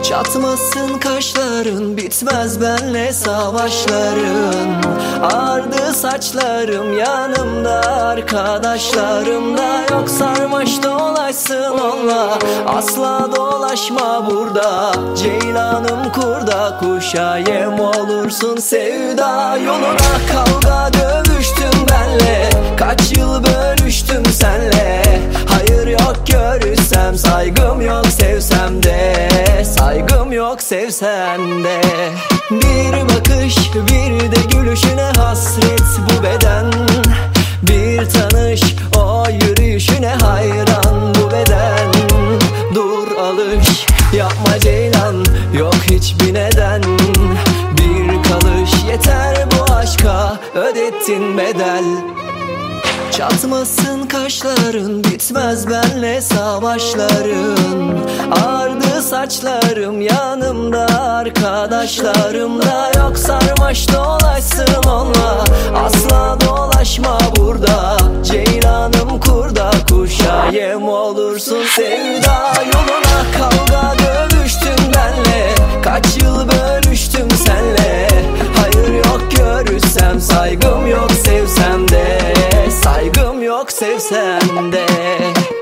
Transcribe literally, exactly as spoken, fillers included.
Çatmasın kaşların, bitmez benle savaşların. Ardı saçlarım yanımda, arkadaşlarım da yok. Sarmaş dolaşsın onunla, asla dolaşma burada. Ceylanım kurda kuşa yem olursun sevda yoluna. Kavga dövüştüm benle, kaç yıl bölüştüm senle. Hayır yok görürsem, saygım yok sevsem de. Saygım yok sevsen de. Bir bakış, bir de gülüşüne hasret bu beden. Bir tanış, o yürüyüşüne hayran bu beden. Dur alış, yapma ceylan, yok hiçbir neden. Bir kalış yeter bu aşka, ödettin bedel. Çatmasın kaşların, bitmez benle savaşların. Ardı saçlarım yanımda, arkadaşlarım da yok. Sarmaş dolaşsın onunla, asla dolaşma burada. Ceylanım kurda kuşa yem olursun sevda yoluna. Kavga dövüştüm benle, kaç yıl bölüştüm senle. Hayır yok görürsem, saygım yok sevsem de. Saygım yok sevsen de.